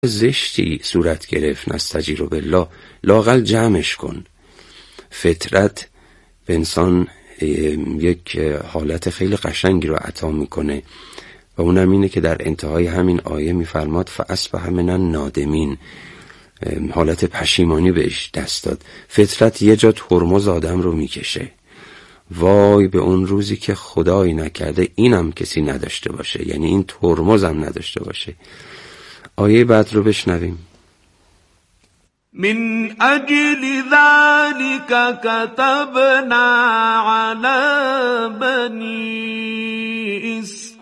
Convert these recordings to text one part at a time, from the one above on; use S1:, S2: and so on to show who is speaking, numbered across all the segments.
S1: زشتی صورت گرفت، نستجیر بالله، لااقل جمعش کن. فطرت به انسان یک حالت خیلی قشنگی رو عطا میکنه و اونم اینه که در انتهای همین آیه میفرماد فاصبح من النادمین، حالت پشیمانی بهش دست داد. فطرت یه جا ترمز آدم رو میکشه. وای به اون روزی که خدایی نکرده اینم کسی نداشته باشه، یعنی این ترمزم نداشته باشه. آیه بعد رو بشنویم.
S2: من اجل ذلك كتبنا على بني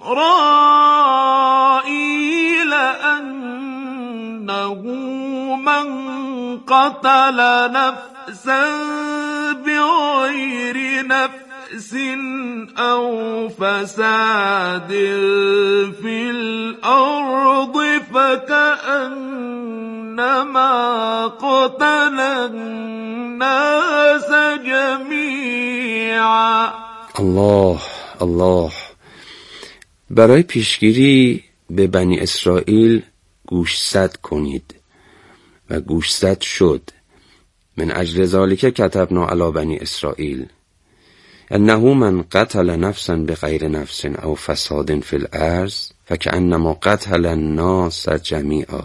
S2: اسرائيل انه من قتل نفسا بغير نفس او فساد في الارض فكأنما قتل الناس جميعا.
S1: الله الله. برای پیشگیری به بنی اسرائیل گوشزد کنید و گوشزد شد. من اجل ذلک کتبنا علی بنی اسرائیل انه من قتل نفسا بغیر نفس او فساد فی الارض فکأنما قتل الناس جمیعا.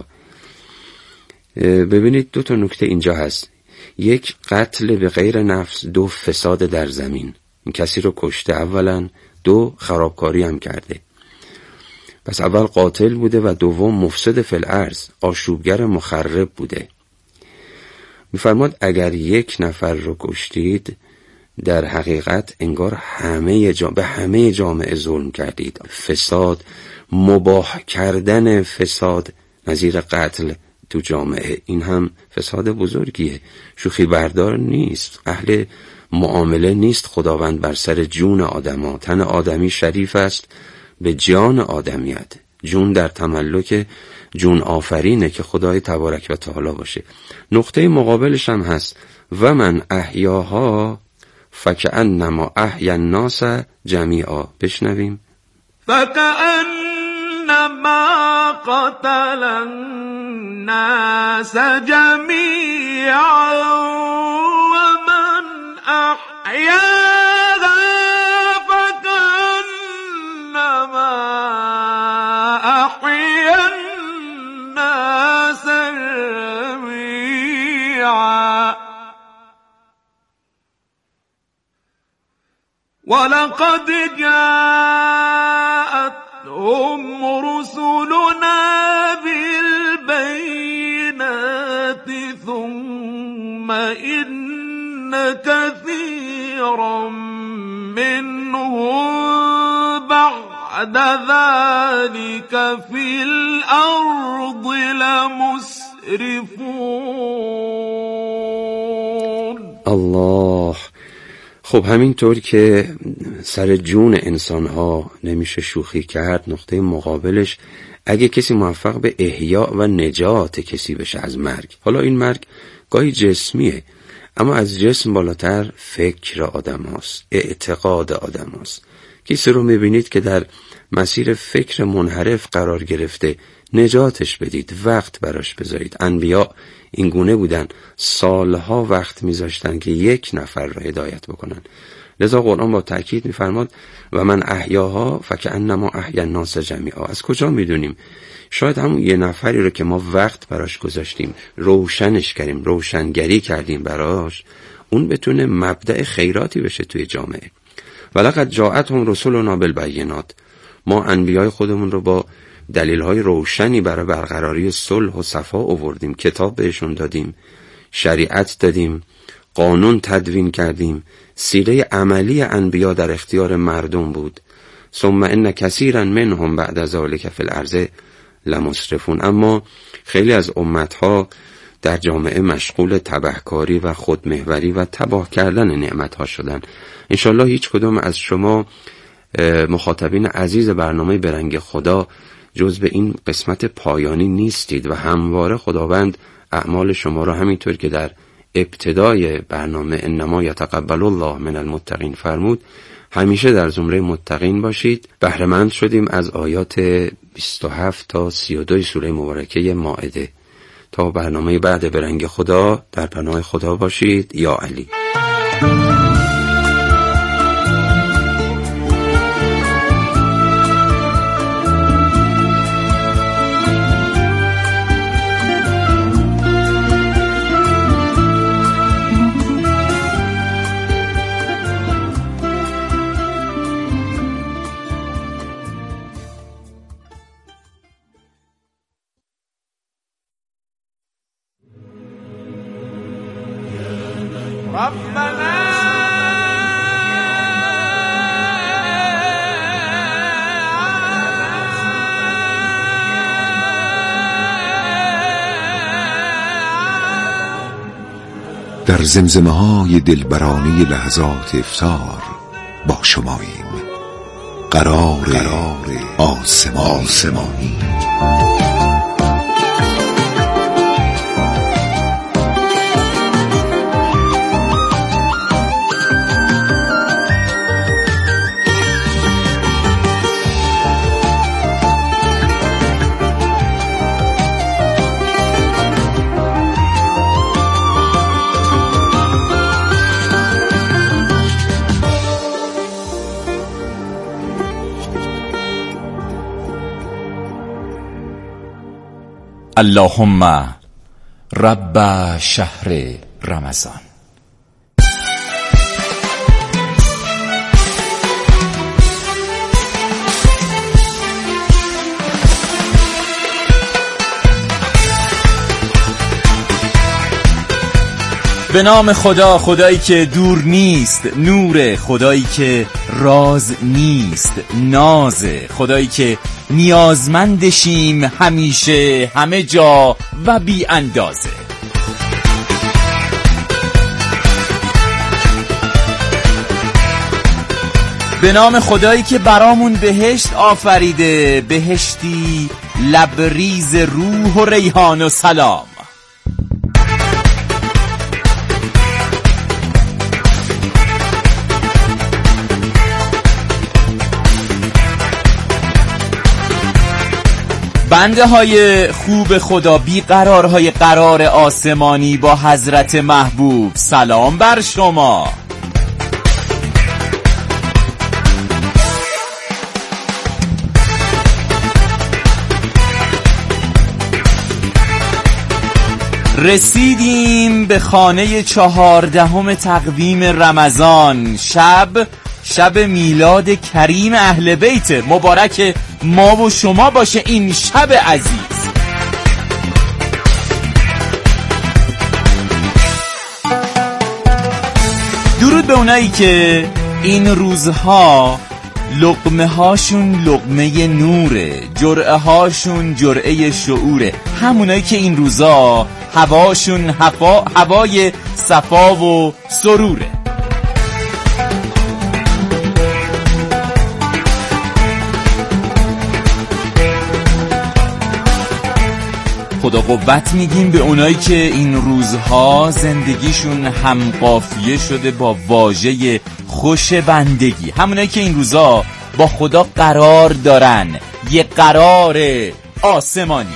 S1: ببینید دو تا نکته اینجا هست. یک، قتل به غیر نفس. دو، فساد در زمین. این کسی رو کشته اولا، دو، خرابکاری هم کرده. پس اول قاتل بوده و دوم مفسد فی الارض، آشوبگر مخرب بوده. میفرماد اگر یک نفر رو کشتید در حقیقت انگار به همه جامعه ظلم کردید. فساد، مباح کردن فساد نظیر قتل تو جامعه، این هم فساد بزرگیه. شوخی بردار نیست، اهل معامله نیست خداوند بر سر جون آدما. تن آدمی شریف است به جان آدمیت. جون در تملک جون آفرینه که خدای تبارک و تعالی باشه. نقطه مقابلش هم هست و من احیاها فکأنما احیا الناس جمیعا. بشنویم.
S2: فكأنما قتل الناس جميعا ومن أحياها فكأنما أحيا الناس جميعا ولقد جاءتهم رسلنا بالبينات ثم إن كثيرا منهم بعد ذلك في الأرض لمسرفون.
S1: الله. خب همینطور که سر جون انسانها نمیشه شوخی کرد، نقطه مقابلش اگه کسی موفق به احیا و نجات کسی بشه از مرگ، حالا این مرگ گاهی جسمیه اما از جسم بالاتر فکر آدم هاست، اعتقاد آدم هاست. کسی رو میبینید که در مسیر فکر منحرف قرار گرفته، نجاتش بدید، وقت براش بذارید. انبیا این گونه بودن، سالها وقت میذاشتن که یک نفر رو هدایت بکنن. لذا قرآن با تأکید میفرماد و من احیاها فکأنما احیا الناس جمیعا. از کجا میدونیم؟ شاید همون یه نفری رو که ما وقت براش گذاشتیم، روشنش کردیم، روشنگری کردیم براش، اون بتونه مبدأ خیراتی بشه توی جامعه. ولقد جاءتهم رسلنا بالبینات. ما انبیای خودمون رو با دلیل‌های روشنی برای برقراری صلح و صفا آوردیم، کتاب بهشون دادیم، شریعت دادیم، قانون تدوین کردیم، سیره عملی انبیا در اختیار مردم بود. ثم ان کثیرا منهم بعد ذلک فی الارض لمسرفون. اما خیلی از امتها در جامعه مشغول تبهکاری و خودمحوری و تباه کردن نعمتها شدن. انشالله هیچ کدوم از شما مخاطبین عزیز برنامه برنگ خدا جز به این قسمت پایانی نیستید و همواره خداوند اعمال شما را همینطور که در ابتدای برنامه انما یتقبل الله من المتقین فرمود، همیشه در زمره متقین باشید. بهره مند شدیم از آیات 27 تا 32 سوره مبارکه مائده. تا برنامه بعد به رنگ خدا، در پناه خدا باشید. یا علی.
S3: در زمزمه های دلبرانه لحظات افطار با شماییم. قرار آسمانی.
S4: اللهم رب شهر رمضان. به نام خدا، خدایی که دور نیست، نور، خدایی که راز نیست، ناز، خدایی که نیازمندشیم همیشه، همه جا و بی اندازه. به نام خدایی که برامون بهشت آفریده، بهشتی لبریز روح و ریحان و سلام. بنده های خوب خدا، بیقرارهای قرار آسمانی، با حضرت محبوب سلام بر شما. رسیدیم به خانه 14 تقویم رمضان. شب میلاد کریم اهل بیت. مبارک ما و شما باشه این شب عزیز. درود به اونایی که این روزها لقمه هاشون لقمه نوره، جرعه هاشون جرعه شعوره، همونایی که این روزا هواشون هوای صفا و سروره. خدا قوت میگیم به اونایی که این روزها زندگیشون هم قافیه شده با واژه خوش بندگی، همونایی که این روزها با خدا قرار دارن، یه قرار آسمانی.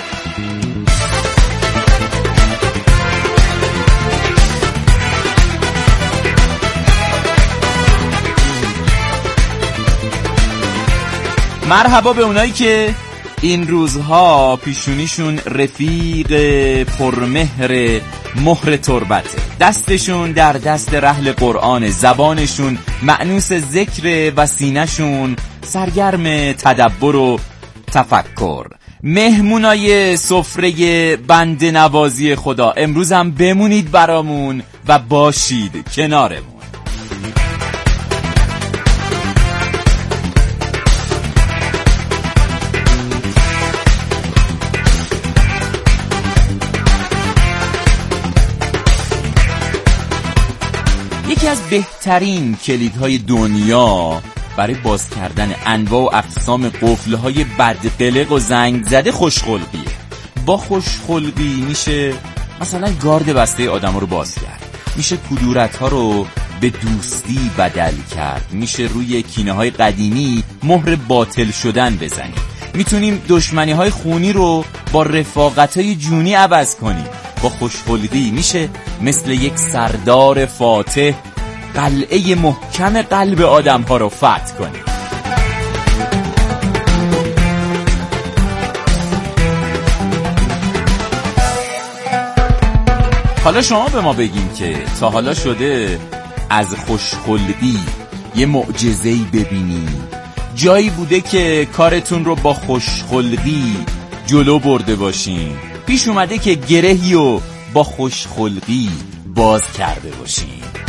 S4: مرحبا به اونایی که این روزها پیشونیشون رفیق پرمهر مهر تربته، دستشون در دست رحل قرآن، زبانشون مأنوس ذکر و سینه‌شون سرگرم تدبر و تفکر. مهمونای سفره بنده نوازی خدا، امروز هم بمونید برامون و باشید کنارمون. یکی از بهترین کلیدهای دنیا برای باز کردن انواع و اقسام قفل‌های بدقلق و زنگ زده خوشخلقیه. با خوشخلقی میشه مثلا گارد بسته آدم رو باز کرد، میشه کدورت‌ها رو به دوستی بدل کرد. میشه روی کینه های قدیمی مهر باطل شدن بزنیم. میتونیم دشمنی های خونی رو با رفاقت های جونی عوض کنیم. با خوشخلقی میشه مثل یک سردار فاتح قلعه محکم قلب آدم ها رو فتح کنیم. حالا شما به ما بگین که تا حالا شده از خوشخلقی یه معجزه‌ای ببینی؟ جایی بوده که کارتون رو با خوشخلقی جلو برده باشین؟ پیش اومده که گرهی رو با خوشخلقی باز کرده باشین؟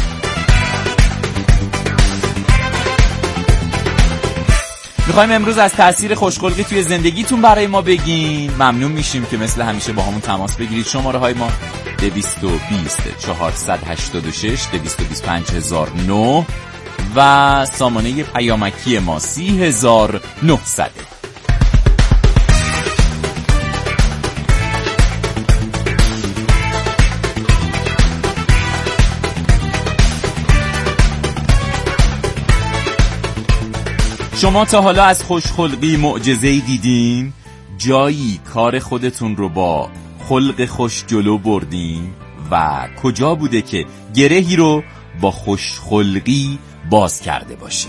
S4: میخوایم امروز از تأثیر خوشخلقی توی زندگیتون برای ما بگین. ممنون میشیم که مثل همیشه با همون تماس بگیرید. شماره های ما 220 486 225009 و سامانه پیامکی ما 30900. شما تا حالا از خوشخلقی معجزه‌ای دیدین؟ جایی کار خودتون رو با خلق خوش جلو بردین؟ و کجا بوده که گرهی رو با خوشخلقی باز کرده باشین؟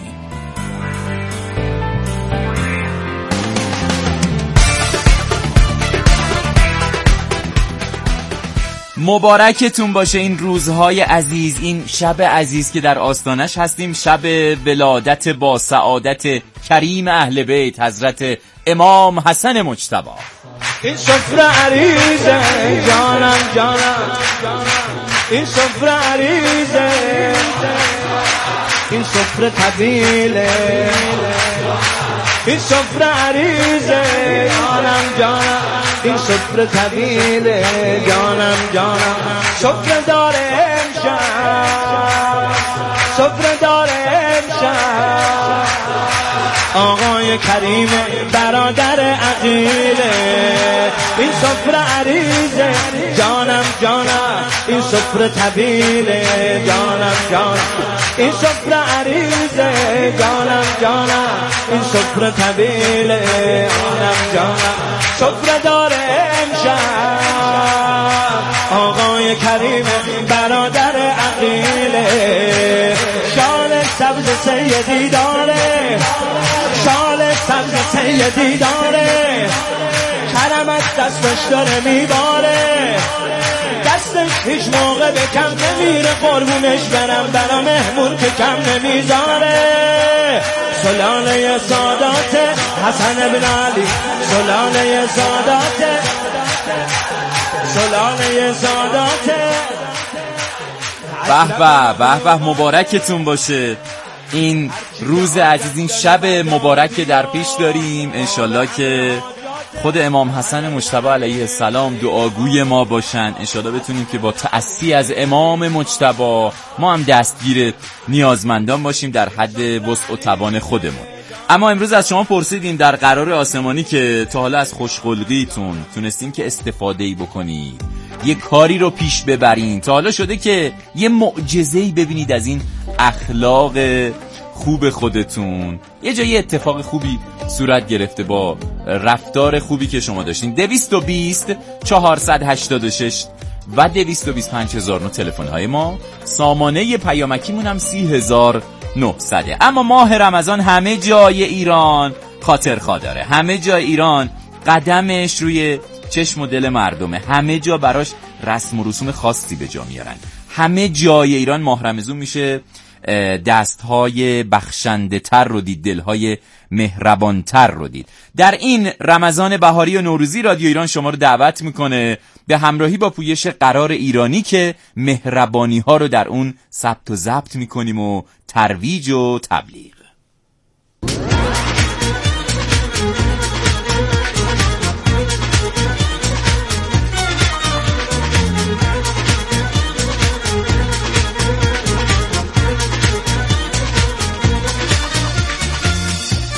S4: مبارکتون باشه این روزهای عزیز، این شب عزیز که در آستانش هستیم، شب ولادت با سعادت کریم اهل بیت حضرت امام حسن مجتبی.
S5: این سفره عریضه جانم جانم، این سفره عریضه، این سفره طویله، این سفره عریضه جانم جانم، این سفره طویله جانم جانم. سفره داره امشب، سفره داره امشب، آقای کریم برادر عقیله. این سفره عریضه جانم جانم، این سفره طویله جانم جانم، این سفره عریضه جانم جانم، این سفره طویله جانم جانم. سفره داره امشب آقای کریم برادر عقیله. شال سبز سیدی داره، شال سبز سیدی داره، کرم از دستش داره میباره، دستش هیچ موقع به کم نمیره، قربونش برم برا مهمون که کم نمیذاره. سلانه سادات حسن بن علی، سلانه سادات، سلانه سادات.
S4: به به مبارکتون باشه این روز عزیز، این شب مبارک که در پیش داریم. انشالله که خود امام حسن مجتبی علیه السلام دعاگوی ما باشن. انشالله بتونیم که با تأسی از امام مجتبی ما هم دستگیر نیازمندان باشیم در حد وسع و توان خودمون. اما امروز از شما پرسیدیم در قرار آسمانی که تا حالا از خوشخلقیتون تونستین که استفاده‌ای بکنید، یه کاری رو پیش ببرین. تا حالا شده که یه معجزه‌ای ببینید از این اخلاق خوب خودتون، یه جایی اتفاق خوبی صورت گرفته با رفتار خوبی که شما داشتین. 220 486 و 225009 تلفن های ما، سامانه پیامکیمون هم 30900. اما ماه رمضان همه جای ایران خاطرخواه داره، همه جای ایران قدمش روی چشم و دل مردمه، همه جا براش رسم و رسوم خاصی به جا میارن. همه جای ایران ماه رمضان میشه دستهای بخشنده تر رو دید، دلهای مهربان تر رو دید. در این رمضان بهاری و نوروزی رادیو ایران شما رو دعوت میکنه به همراهی با پویش قرار ایرانی که مهربانی ها رو در اون ثبت و ضبط میکنیم و ترویج و تبلیغ.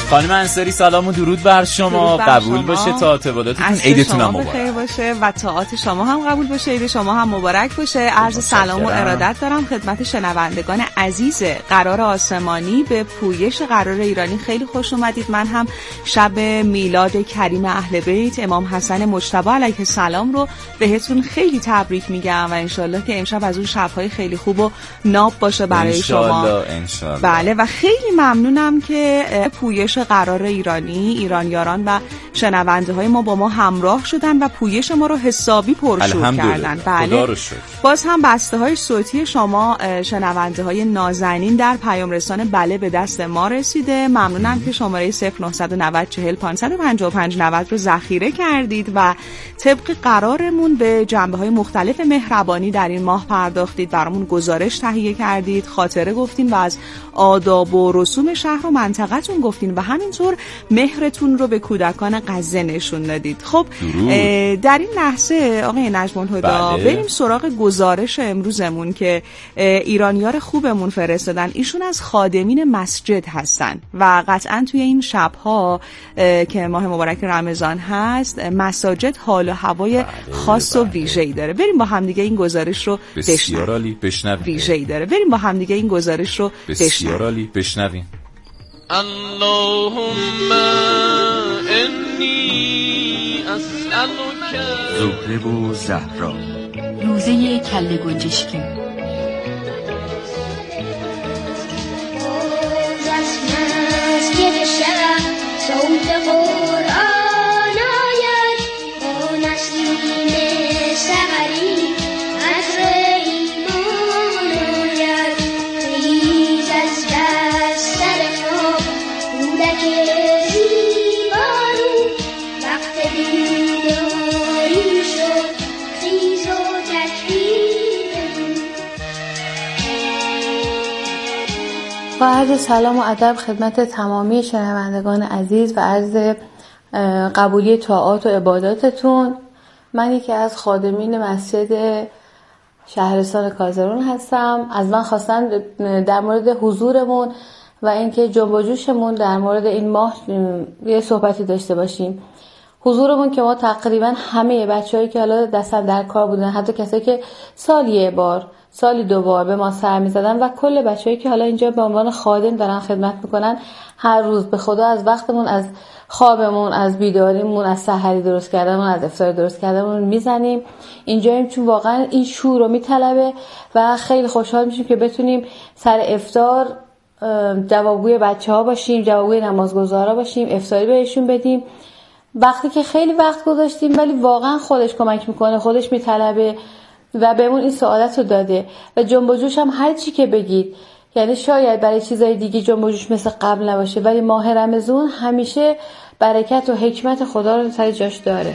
S4: خانم انصاری سلام و درود بر شما. قبول باشه تا عباداتتون، عیدتون هم مبارک
S6: باشه و طاعات شما هم قبول باشه، عید شما هم مبارک باشه. عرض سلام و ارادت دارم خدمت شنوندگان عزیز قرار آسمانی. به پویش قرار ایرانی خیلی خوش اومدید. من هم شب میلاد کریم اهل بیت امام حسن مجتبی علیه السلام رو بهتون خیلی تبریک میگم و انشالله که امشب از اون شب‌های خیلی خوب و ناب باشه برای شما.
S4: انشالله.
S6: بله و خیلی ممنونم که پویش قرار ایرانی، ایرانیاران و شنونده های ما با ما همراه شدن و پویش ما رو حسابی پرشور کردن. بله باز هم بسته های صوتی شما شنونده های نازنین در پیام رسان بله به دست ما رسیده. ممنونم که شماره 0990 40 555 90 رو ذخیره کردید و طبق قرارمون به جنبه های مختلف مهربانی در این ماه پرداختید، برامون گزارش تهیه کردید، خاطره گفتین و از آداب و رسوم شهر و منطقه‌تون گفتین و همینطور مهرتون رو به کودکان غزه نشون دادید. خب در این لحظه آقای نجم الهدا بریم سراغ گزارش امروزمون که ایرانیار خوبمون فرستادن. ایشون از خادمین مسجد هستن و قطعا توی این شب‌ها که ماه مبارک رمضان هست مساجد حال و هوای خاص و ویژه‌ای داره. بریم با هم دیگه این گزارش رو
S4: بشنویم.
S6: ویژه‌ای داره. بریم با هم دیگه این گزارش رو
S4: بشنویم.
S2: اللهم انی اسألک.
S7: زهره و زهرا،
S8: روزه کله گنجشکی.
S9: با عرض سلام و ادب خدمت تمامی شنوندگان عزیز و عرض قبولی طاعات و عباداتتون. من یکی از خادمین مسجد شهرستان کازرون هستم. از من خواستن در مورد حضورمون و اینکه جنب و جوشمون در مورد این ماه یه صحبتی داشته باشیم. حضورمون که ما تقریبا همه بچه‌هایی که حالا دستن در کار بودن، حتی کسایی که سالی یه بار سالی 2 بار به ما سر می‌زدن و کل بچه‌ای که حالا اینجا به عنوان خادم دارن خدمت میکنن، هر روز به خدا از وقتمون، از خوابمون، از بیداریمون، از سحری درست کردنمون، از افطار درست کردنمون میزنیم. اینجاییم چون واقعا این شور رو میطلبه و خیلی خوشحال میشیم که بتونیم سر افطار جوابگوی بچه‌ها باشیم، جوابگوی نمازگزارا باشیم، افطاری بهشون بدیم. وقتی که خیلی وقت گذاشتیم ولی واقعا خودش کمک میکنه، خودش میطلبه و بهمون این سعادت رو داده و جنب و جوش هم هر چی که بگید، یعنی شاید برای چیزای دیگه جنب و جوش مثل قبل نباشه ولی ماه رمضان همیشه برکت و حکمت خدا رو سر جاش داره.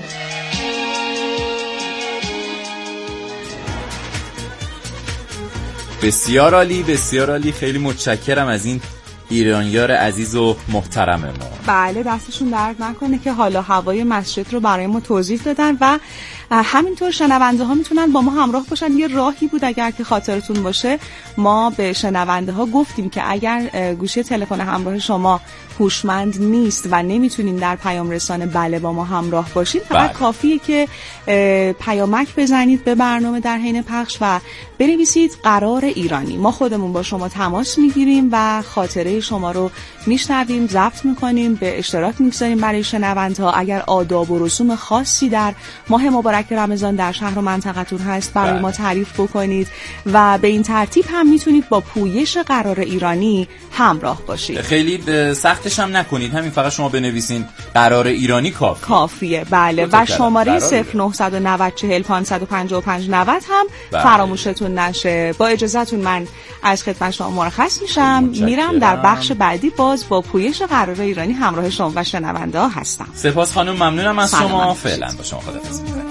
S4: بسیار عالی، بسیار عالی. خیلی متشکرم از این ایرانیار عزیز و محترم ما.
S6: بله دستشون درد نکنه که حالا هوای مسجد رو برای ما توضیح دادن و همینطور شنونده ها میتونن با ما همراه باشن. یه راهی بود اگر که خاطرتون باشه ما به شنونده ها گفتیم که اگر گوشی تلفن همراه شما هوشمند نیست و نمیتونین در پیام رسان بله با ما همراه باشید، فقط کافیه که پیامک بزنید به برنامه در حین پخش و بنویسید قرار ایرانی. ما خودمون با شما تماس میگیریم و خاطره شما رو میشنویم، ضبط میکنیم، به اشتراک میگذاریم برای شنونده ها. اگر آداب و رسوم خاصی در ماه مبارک رمضان در شهر و منطقتون هست برای ما تعریف بکنید و به این ترتیب هم میتونید با پویش قرار ایرانی همراه باشید.
S4: خیلی سختش هم نکنید، همین فقط شما بنویسین قرار ایرانی کافیه.
S6: بله و شماره 0990 40 555 90 هم فراموشتون نشه. با اجازهتون من از خدمت شما مرخص میشم، میرم در بخش بعدی باز با پویش قرار ایرانی همراه شما و شنونده ها هستم.
S4: سپاس خانم، ممنونم از شما. فعلا با شما خداحافظی می‌کنم.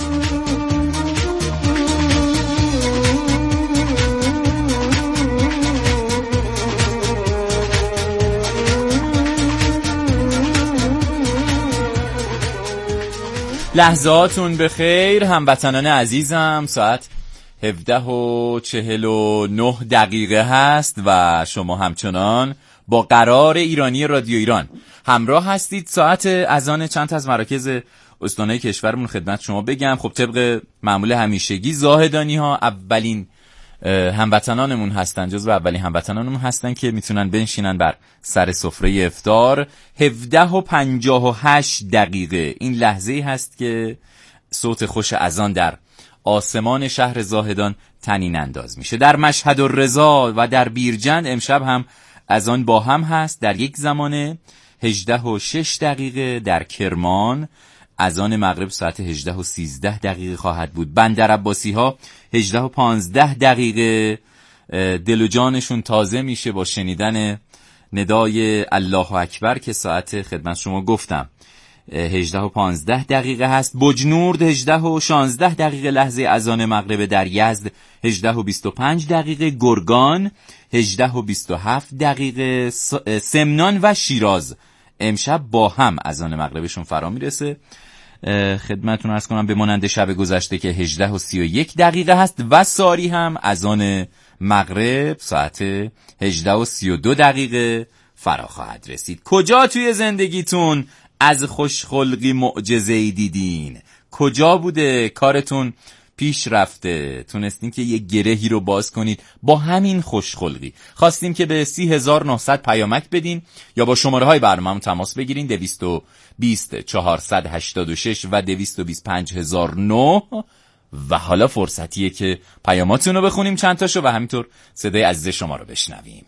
S4: لحظاتون بخیر هموطنان عزیزم. ساعت 17:49 هست و شما همچنان با قرار ایرانی رادیو ایران همراه هستید. ساعت اذان چند از مراکز استانهای کشورمون خدمت شما بگم. خب طبق معمول همیشگی زاهدانی ها اولین هموطنانمون هستن، جزو اولین هموطنانمون هستن که میتونن بنشینن بر سر سفره افطار. 17:58 دقیقه این لحظه‌ای هست که صوت خوش اذان در آسمان شهر زاهدان طنین انداز میشه. در مشهد الرضا و در بیرجند امشب هم اذان با هم هست. در یک زمان 18:06 دقیقه در کرمان اذان مغرب ساعت 18:13 دقیقه خواهد بود. بندر عباسی ها 18:15 دقیقه دل و جانشون تازه میشه با شنیدن ندای الله اکبر که ساعت خدمت شما گفتم 18:15 دقیقه هست. بجنورد 18:16 دقیقه لحظه اذان مغرب. در یزد 18:25 دقیقه. گرگان 18:27 دقیقه. سمنان و شیراز امشب با هم اذان مغربشون فرا میرسه. خدمتتون عرض کنم به مانند شب گذشته که 18:31 دقیقه هست و ساری هم اذان مغرب ساعت 18:32 دقیقه فرا خواهد رسید. کجا توی زندگیتون از خوشخلقی معجزه‌ای دیدین؟ کجا بوده کارتون پیش رفته تونستین که یک گرهی رو باز کنید با همین خوشخلقی؟ خواستیم که به 30900 پیامک بدین یا با شماره های برنامه تماس بگیرین 220 486 و 225009 و حالا فرصتیه که پیاماتون رو بخونیم چند تاشو و همینطور صدای عزیز شما رو بشنویم.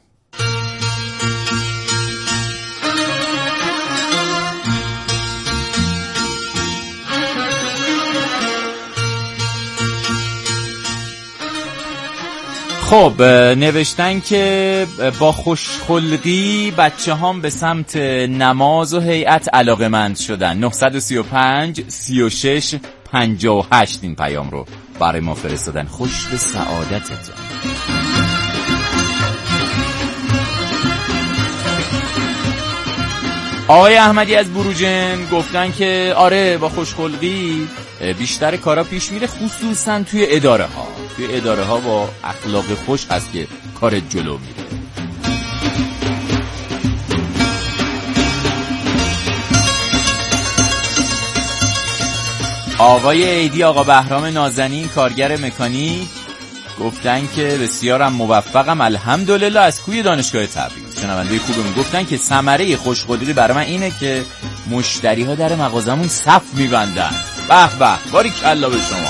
S4: خب نوشتن که با خوشخلقی بچه هم به سمت نماز و هیئت علاقمند شدن. 935 36 58 این پیام رو برای ما فرستادن. خوش به سعادتتون. آقای احمدی از بروجن گفتن که آره با خوشخلقی بیشتر کارا پیش میره، خصوصا توی اداره ها. توی اداره ها با اخلاق خوش هست که کار جلو میره. آقای ایدی آقا بهرام نازنین کارگر مکانیک گفتن که بسیارم موفقم الحمدلله از کوی دانشگاه تبریز. شنونده خوبمون گفتن که ثمره خوشخلقی برای من اینه که مشتری ها در مغازمون صف میبندن. به به باریکلا به شما.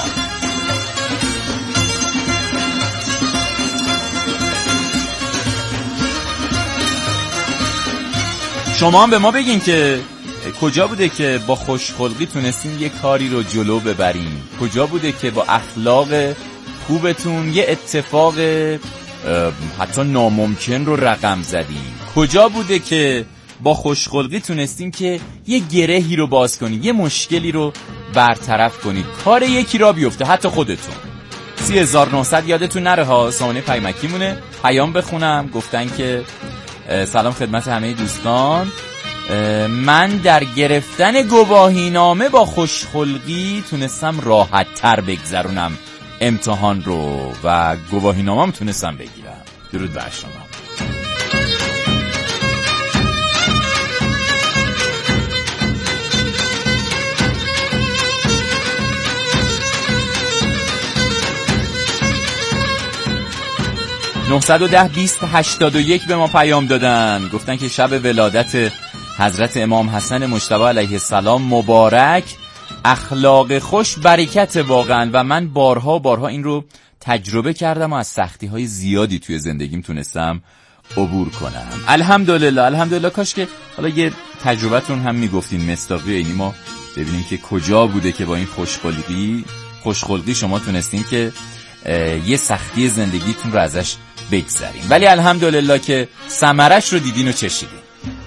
S4: شما هم به ما بگین که کجا بوده که با خوشخلقی تونستین یه کاری رو جلو ببرین؟ کجا بوده که با اخلاق خوبتون یه اتفاق حتی ناممکن رو رقم زدین؟ کجا بوده که با خوشخلقی تونستین که یه گرهی رو باز کنین، یه مشکلی رو برطرف کنین، کار یکی را بیفته، حتی خودتون؟ 3900 یادتون نره ها، سامانه پیمکی مونه. پیام بخونم. گفتن که سلام خدمت همه دوستان، من در گرفتن گواهینامه با خوشخلقی تونستم راحت تر بگذرونم امتحان رو و گواهینامه‌ام تونستم بگیرم. درود بر شما. (910-20-81) به ما پیام دادن. گفتن که شب ولادت حضرت امام حسن مجتبی علیه السلام مبارک. اخلاق خوش برکت واقعا و من بارها این رو تجربه کردم و از سختی‌های زیادی توی زندگیم تونستم عبور کنم. الحمدلله. کاش که حالا یه تجربتون هم میگفتین مصداقی اینی ما ببینیم که کجا بوده که با این خوشخلقی شما تونستین که یه سختی زندگیتون رو ازش بگذرین. ولی الحمدلله که ثمرش رو دیدین و چشیدین.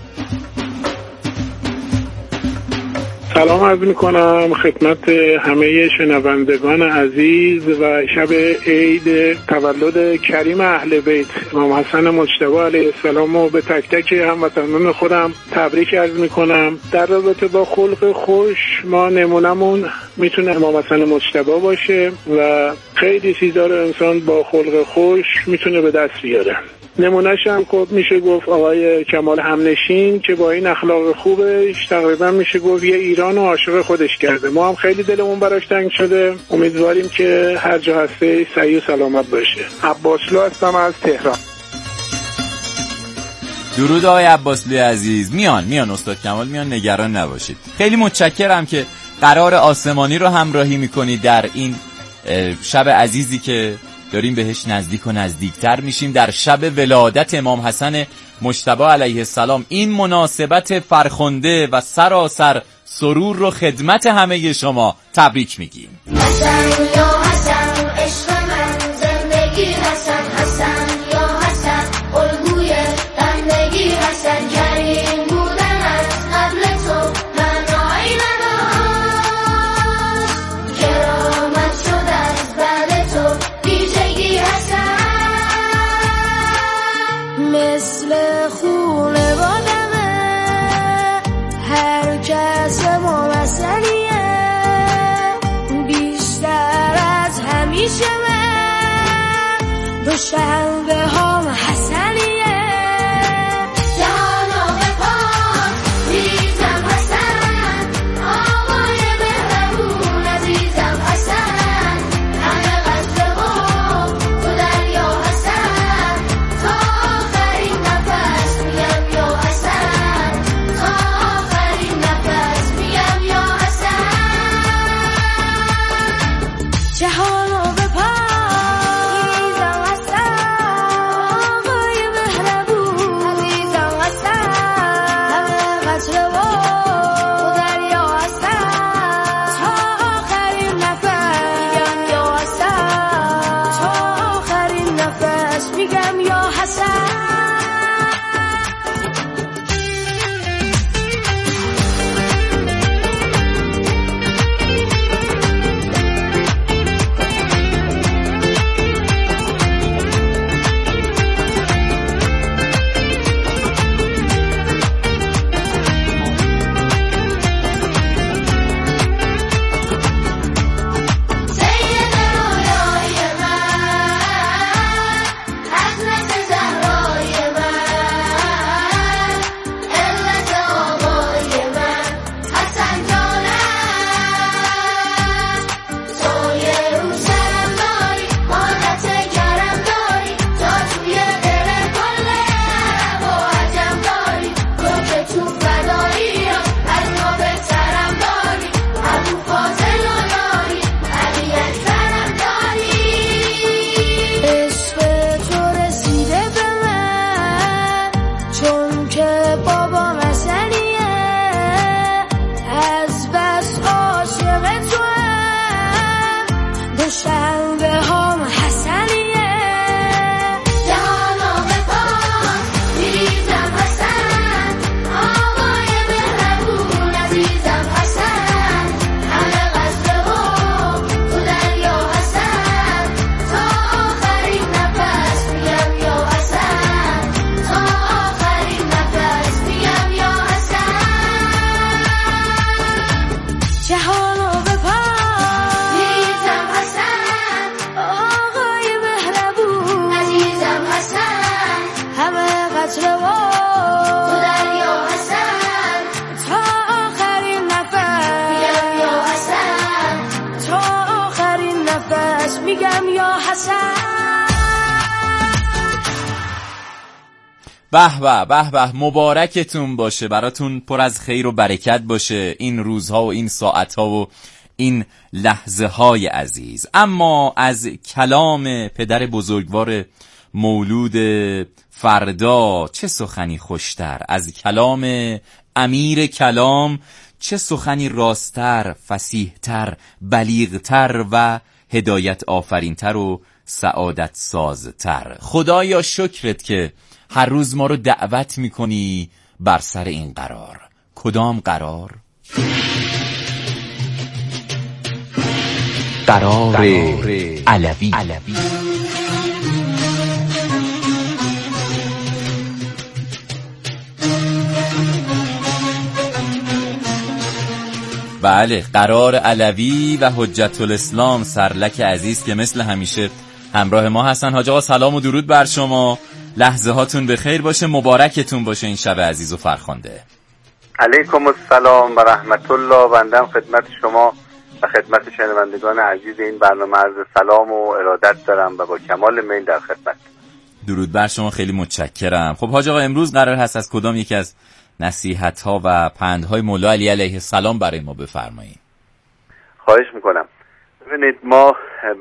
S10: سلام عرض میکنم خدمت همه شنوندگان عزیز و شب عید تولد کریم اهل بیت امام حسن مجتبی علیه السلام و به تک تک هموطنان خودم تبریک عرض میکنم. در رابطه با خلق خوش ما نمونمون میتونه امام حسن مجتبی باشه و خیلی چیزا رو انسان با خلق خوش میتونه به دست بیاره. نمونهش هم خب میشه گفت آقای کمال همنشین که با این اخلاق خوبش تقریبا میشه گفت یه ایران عاشق خودش کرده. ما هم خیلی دلمون براش تنگ شده. امیدواریم که هر جا هسته صحیح و سلامت باشه. عباسلو هستم از تهران.
S4: درود آقای عباسلوی عزیز. میان استاد کمال میان، نگران نباشید. خیلی متشکرم که قرار آسمانی رو همراهی میکنید در این شب عزیزی که داریم بهش نزدیک و نزدیکتر میشیم، در شب ولادت امام حسن مجتبی علیه السلام. این مناسبت فرخنده و سراسر سرور رو خدمت همه شما تبریک میگیم.
S11: حسن یا حسن عشق من، زندگی حسن، حسن یا حسن الگوی بندگی، حسن کریم بودن از قبل تو معنایی نداشت، کرامت شد از بعد تو ویژگی، حسن مثل خونه بادمه، هر کس ما مسئلیه بیشتر از همیشه، من دو شنبه هم حسنیه، جهانو به پاک ریزم حسن، آقای مهربون عزیزم حسن، همه قصد و تو دریا حسن، تا آخرین نفس میگم یا حسن، تا آخرین نفس میگم یا حسن، جهانو به پاک ریزم حسن، آقای مهربون عزیزم حسن، همه قصد و تو دریا حسن، تا آخرین نفس میگم یا حسن، تا آخرین نفس میگم یا حسن. سید رویای من، حضرت زهرای من، علت آقای من، حسن جانم، سایه رو سرم داری، حالت کرم داری، تا توی دل کل عرب و عجم داری، تو که تو فدایی ها از ما بهترم داری، ابو فاضل رو داری، علی اکبرم داری، عشق تو رسیده به من چون که بابا حسنیه، از بس عاشق تو هم دو شنبه هم حسنیه، جهانو به پاک میریزم حسن، آقای مهربون عزیزم حسن، همه قصد و تو دریا حسن، تا آخرین نفس میگم یا حسن، تا آخرین نفس میگم یا حسن، جهانو به پاک میریزم حسن، آقای مهربون عزیزم حسن، همه قطره و تو دریا حسن، تا آخرین نفس میگم یا حسن، تا آخرین نفس میگم یا حسن.
S4: به به به به، مبارکتون باشه، براتون پر از خیر و برکت باشه این روزها و این ساعتها و این لحظه های عزیز. اما از کلام پدر بزرگوار مولود فردا چه سخنی خوشتر، از کلام امیر کلام چه سخنی راستر، فصیحتر، بلیغتر و هدایت آفرینتر و سعادت سازتر. خدایا شکرت که هر روز ما رو دعوت میکنی بر سر این قرار. کدام قرار؟
S12: قرار علوی.
S4: بله، قرار علوی و حجت الاسلام سرلک عزیز که مثل همیشه همراه ما هستن. حاج آقا سلام و درود بر شما. لحظه هاتون به خیر باشه، مبارکتون باشه این شب عزیز و فرخنده.
S13: علیکم السلام و رحمت الله. بندم خدمت شما و خدمت شنوندگان عزیز این برنامه عرض سلام و ارادت دارم و با کمال میل در خدمت.
S4: درود بر شما، خیلی متشکرم. خب حاج آقا امروز قرار هست از کدام یکی از نصیحت ها و پندهای مولا علی علیه السلام برای ما بفرمایید؟
S13: خواهش میکنم. ببینید، ما